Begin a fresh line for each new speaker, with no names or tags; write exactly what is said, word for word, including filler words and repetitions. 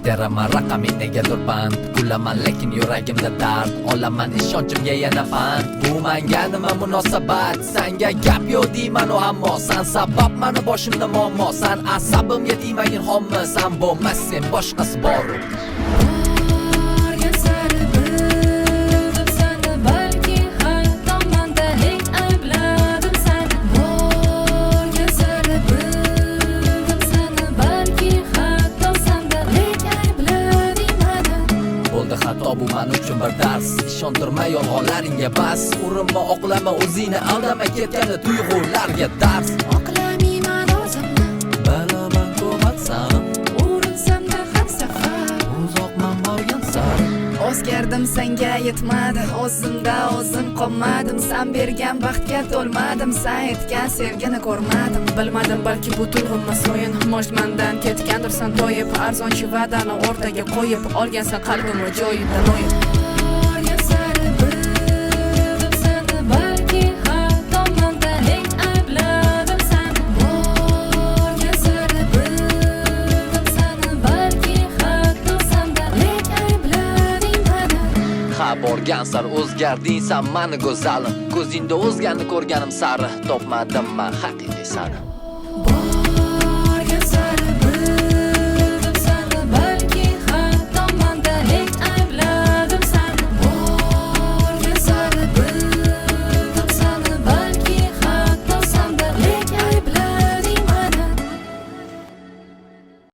teraman raqaming negadir band. Kulaman lekin yuragimda dard, olaman ishonchimga yana pand. Bu menga nima munosabat, senga gap yo'q deyman u ammo sen sabab mani boshimda muammo. Sen asabimga tegmagin homma, sen bo'lmas sen boshqasi bor. Hatto bu men uchun bir dars, ishontirma yolg'onlaringga bas. Urinma oqlama o'zingni, aldama ketgani tuyg'ularga dars.
Oqlamayman o'zimni,
Bilaman ko'mat sani,
urinsamda har safar
uzoqman borgan sari.
o'zgardim, senga yetmadi, o'zimda o'zim qolmadim. Sen bergan baxtga to'lmadim, sen aytgan sevgini ko'rmadim. Bilmadim, balki bu tuyg'unmas o'yin, mo'jmandan ketgandirsan to'yib. Arzonchi va'dani o'rtaga qo'yib, olgansan qalbimni joyidan o'yib.
Ha borgan sar o'zgarding sen mani go'zalim, ko'zingda o'zganni ko'rganim sari, topmadim men haqiqiy sani.